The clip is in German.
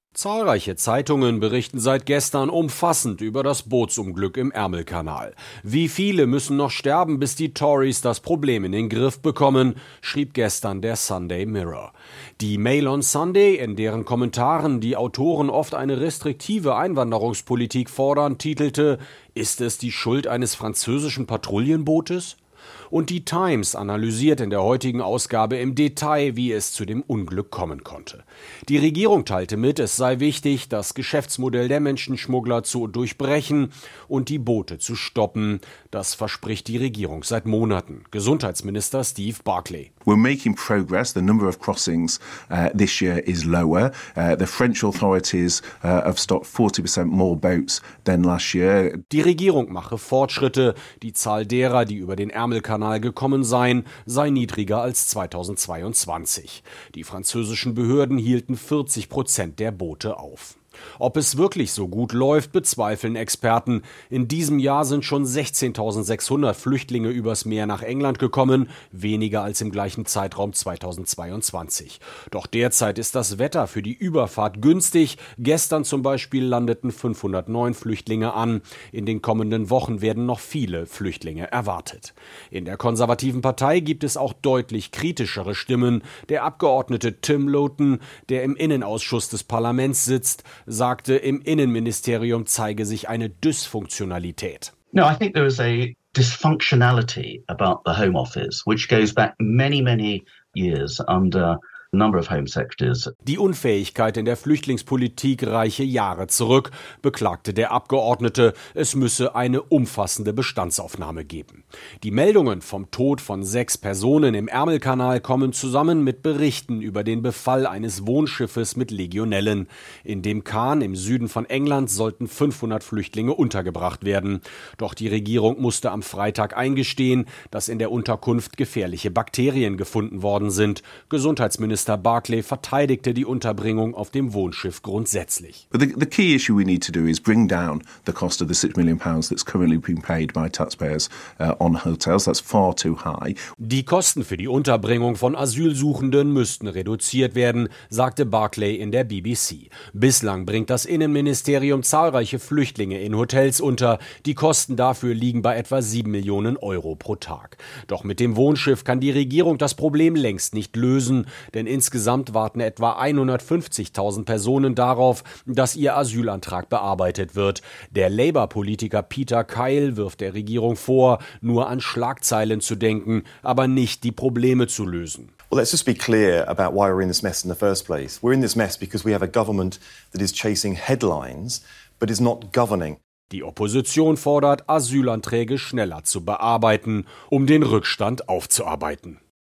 Zahlreiche Zeitungen berichten seit gestern umfassend über das Bootsunglück im Ärmelkanal. Wie viele müssen noch sterben, bis die Tories das Problem in den Griff bekommen, schrieb gestern der Sunday Mirror. Die Mail on Sunday, in deren Kommentaren die Autoren oft eine restriktive Einwanderungspolitik fordern, titelte: Ist es die Schuld eines französischen Patrouillenbootes? Und die Times analysiert in der heutigen Ausgabe im Detail, wie es zu dem Unglück kommen konnte. Die Regierung teilte mit, es sei wichtig, das Geschäftsmodell der Menschenschmuggler zu durchbrechen und die Boote zu stoppen. Das verspricht die Regierung seit Monaten. Gesundheitsminister Steve Barclay. We're making progress. The number of crossings this year is lower. The French authorities have stopped 40% more boats than last year. Die Regierung mache Fortschritte. Die Zahl derer, die über den Ärmelkanal gekommen seien, sei niedriger als 2022. Die französischen Behörden hielten 40% der Boote auf. Ob es wirklich so gut läuft, bezweifeln Experten. In diesem Jahr sind schon 16.600 Flüchtlinge übers Meer nach England gekommen, weniger als im gleichen Zeitraum 2022. Doch derzeit ist das Wetter für die Überfahrt günstig. Gestern zum Beispiel landeten 509 Flüchtlinge an. In den kommenden Wochen werden noch viele Flüchtlinge erwartet. In der konservativen Partei gibt es auch deutlich kritischere Stimmen. Der Abgeordnete Tim Loughton, der im Innenausschuss des Parlaments sitzt, sagte, im Innenministerium zeige sich eine Dysfunktionalität. No, I think there is a dysfunctionality about the Home Office, which goes back many years under a number of Home Secretaries. Die Unfähigkeit in der Flüchtlingspolitik reiche Jahre zurück, beklagte der Abgeordnete. Es müsse eine umfassende Bestandsaufnahme geben. Die Meldungen vom Tod von 6 Personen im Ärmelkanal kommen zusammen mit Berichten über den Befall eines Wohnschiffes mit Legionellen. In dem Kahn im Süden von England sollten 500 Flüchtlinge untergebracht werden. Doch die Regierung musste am Freitag eingestehen, dass in der Unterkunft gefährliche Bakterien gefunden worden sind. Gesundheitsminister Barclay verteidigte die Unterbringung auf dem Wohnschiff grundsätzlich. But the key issue we need to do is bring down the cost of the £6 million that's currently being paid by taxpayers on hotels. That's far too high. Die Kosten für die Unterbringung von Asylsuchenden müssten reduziert werden, sagte Barclay in der BBC. Bislang bringt das Innenministerium zahlreiche Flüchtlinge in Hotels unter. Die Kosten dafür liegen bei etwa 7 Millionen Euro pro Tag. Doch mit dem Wohnschiff kann die Regierung das Problem längst nicht lösen, denn insgesamt warten etwa 150.000 Personen darauf, dass ihr Asylantrag bearbeitet wird. Der Labour-Politiker Peter Kyle wirft der Regierung vor, nur an Schlagzeilen zu denken, aber nicht die Probleme zu lösen. Well, let's just be clear about why we're in this mess in the first place. We're in this mess because we have a government that is chasing headlines, but is not governing. Die Opposition fordert, Asylanträge schneller zu bearbeiten, um den Rückstand aufzuarbeiten.